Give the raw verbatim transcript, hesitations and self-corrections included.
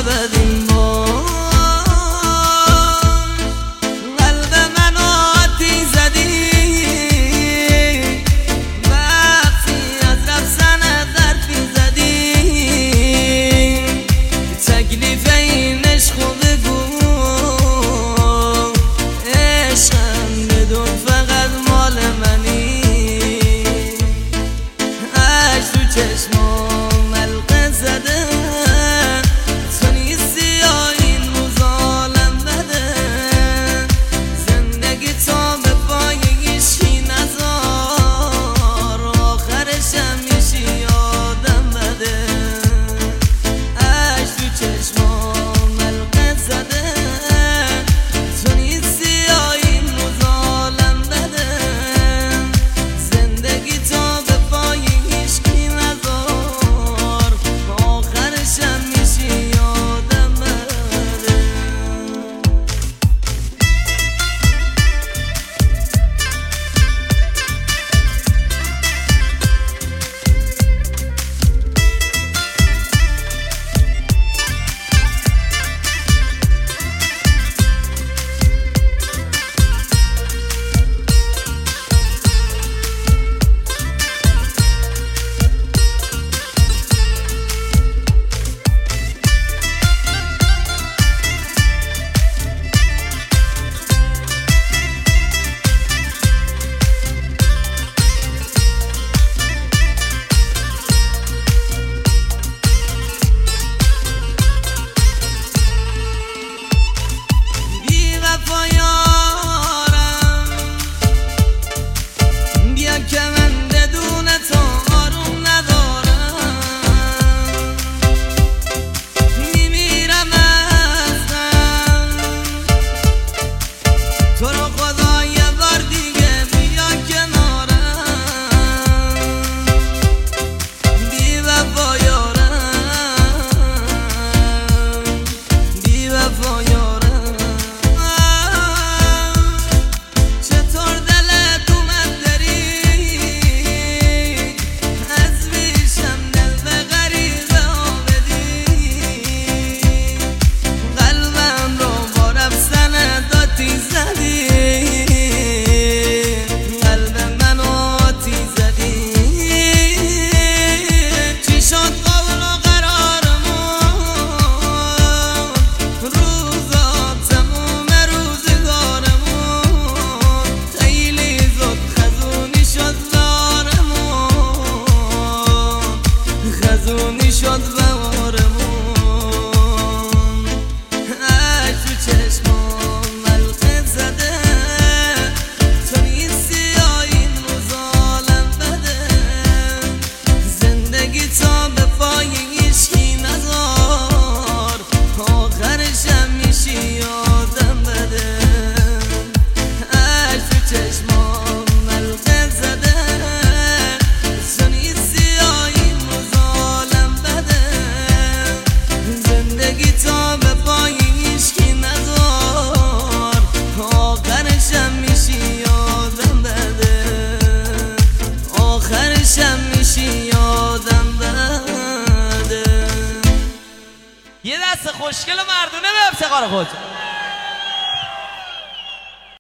بدیم باش. قلب منو آتیش زدی وقتی از رفتنت حرفی زدی. تکلیف این عشق رو بگو، عشقم بدون فقط مال منی. عشق تو چشمام حلقه زده، تو نیستی یا این روز عالم بده. زندگی تا به پای هیچکی نذار، آخرش همیشه یادم بده. عشق تو چشمام حلقه زده، تو نیستی یا این روز عالم بده. زندگی تا به پای هیچکی نذار، آخرش همیشه یادم بده. خزونی شد بارمون. عشق تو چشمام حلقه زده، تو نیستی یا این روز عالم بده. زندگی تا به پای هیچکی نذار، آخرش همیشه یادم بده. عشق تو چشمام حلقه زده، تو نیستی یا این روز عالم بده. زندگی تا به پای هیچکی نذار، آخرش همیشه یادم بده. آخرش همیشه یادم بده. یه دست خوشگل و مردونه به افتخار خود.